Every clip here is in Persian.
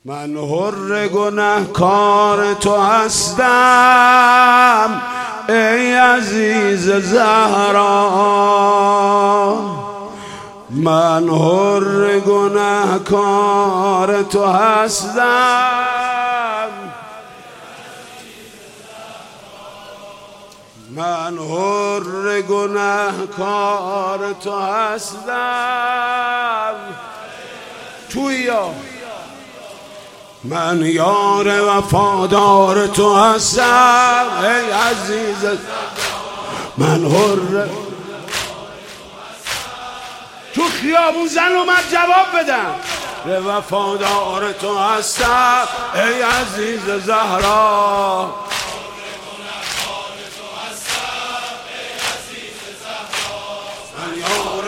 من حر گنهکار تو هستم ای عزیز زهرا، من حر گنهکار تو هستم، من حر گنهکار تو هستم. تویا من یار وفادار تو هستم ای عزیز، من حر تو خیابون زن اومد جواب بدم وفادار تو هستم ای عزیز زهرا، من یار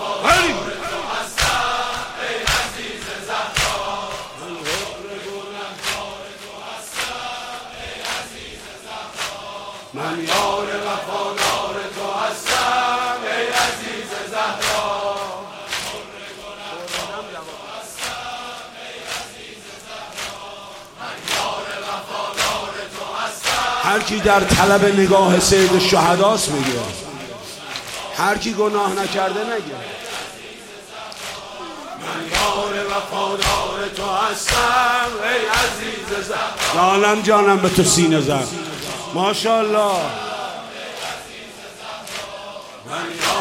من یار وفادار تو هستم ای عزیز زهرا، هر کی در طلب نگاه سید الشهداست میگه، هر کی گناه نکرده نگه. من یار وفادار تو هستم ای عزیز زهرا، عالم جانم به تو سینه زد ماشاءالله.